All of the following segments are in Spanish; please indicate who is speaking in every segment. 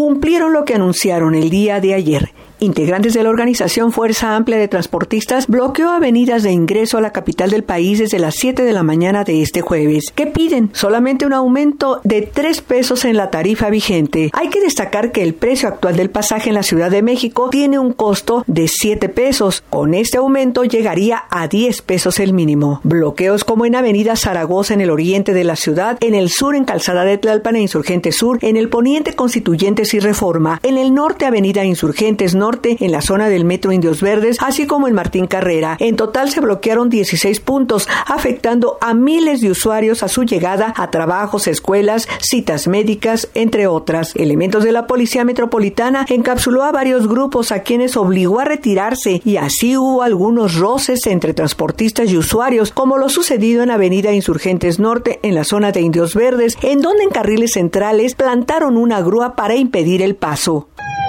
Speaker 1: cumplieron lo que anunciaron el día de ayer. Integrantes de la organización Fuerza Amplia de Transportistas bloqueó avenidas de ingreso a la capital del país desde las 7 de la mañana de este jueves. ¿Qué piden? Solamente un aumento de 3 pesos en la tarifa vigente. Hay que destacar que el precio actual del pasaje en la Ciudad de México tiene un costo de 7 pesos. Con este aumento llegaría a 10 pesos el mínimo. Bloqueos como en Avenida Zaragoza en el oriente de la ciudad, en el sur en Calzada de Tlalpan e Insurgentes Sur, en el poniente Constituyentes y Reforma, en el norte Avenida Insurgentes Norte, en la zona del Metro Indios Verdes, así como en Martín Carrera. En total se bloquearon 16 puntos, afectando a miles de usuarios a su llegada a trabajos, escuelas, citas médicas, entre otras. Elementos de la Policía Metropolitana encapsuló a varios grupos a quienes obligó a retirarse y así hubo algunos roces entre transportistas y usuarios, como lo sucedido en Avenida Insurgentes Norte, en la zona de Indios Verdes, en donde en carriles centrales plantaron una grúa para impedir el paso.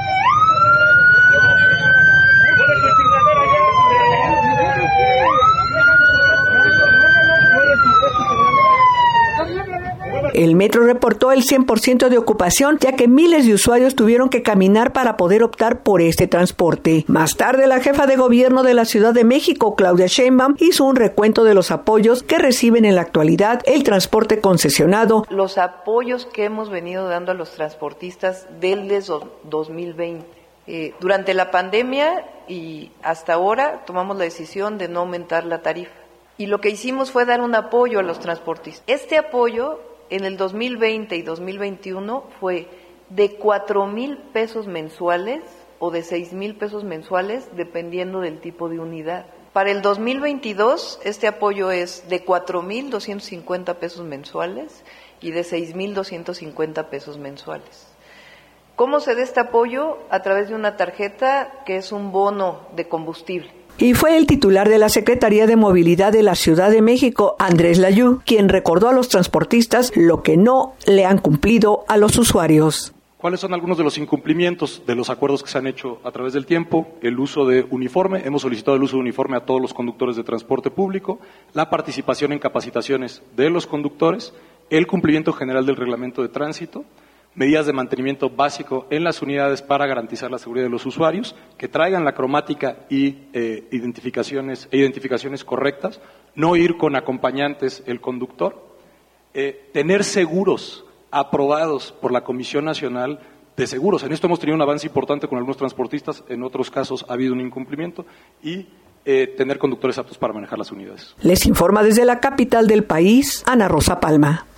Speaker 1: El metro reportó el 100% de ocupación, ya que miles de usuarios tuvieron que caminar para poder optar por este transporte. Más tarde, la jefa de gobierno de la Ciudad de México, Claudia Sheinbaum, hizo un recuento de los apoyos que reciben en la actualidad el transporte concesionado.
Speaker 2: Los apoyos que hemos venido dando a los transportistas desde 2020. Durante la pandemia y hasta ahora tomamos la decisión de no aumentar la tarifa. Y lo que hicimos fue dar un apoyo a los transportistas. Este apoyo en el 2020 y 2021 fue de 4,000 pesos mensuales o de 6,000 pesos mensuales, dependiendo del tipo de unidad. Para el 2022, este apoyo es de 4,250 pesos mensuales y de 6,250 pesos mensuales. ¿Cómo se da este apoyo? A través de una tarjeta que es un bono de combustible.
Speaker 1: Y fue el titular de la Secretaría de Movilidad de la Ciudad de México, Andrés Layú, quien recordó a los transportistas lo que no le han cumplido a los usuarios.
Speaker 3: ¿Cuáles son algunos de los incumplimientos de los acuerdos que se han hecho a través del tiempo? El uso de uniforme, hemos solicitado el uso de uniforme a todos los conductores de transporte público, la participación en capacitaciones de los conductores, el cumplimiento general del reglamento de tránsito, medidas de mantenimiento básico en las unidades para garantizar la seguridad de los usuarios, que traigan la cromática y identificaciones correctas, no ir con acompañantes el conductor, tener seguros aprobados por la Comisión Nacional de Seguros. En esto hemos tenido un avance importante con algunos transportistas, en otros casos ha habido un incumplimiento, y tener conductores aptos para manejar las unidades.
Speaker 1: Les informa desde la capital del país, Ana Rosa Palma.